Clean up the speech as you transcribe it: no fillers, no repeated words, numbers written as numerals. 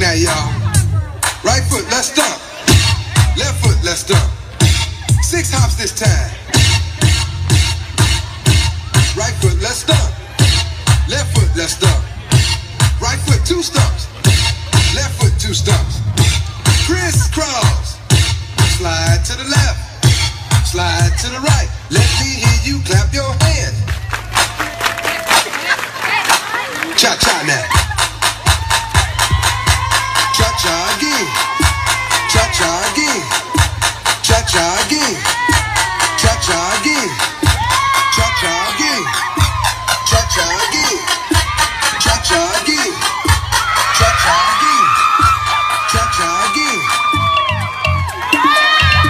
Now y'all, right foot, let's stomp. Left foot, let's stomp. 6 hops this time. Right foot, let's stomp. Left foot, let's stomp. Right foot, 2 stomps.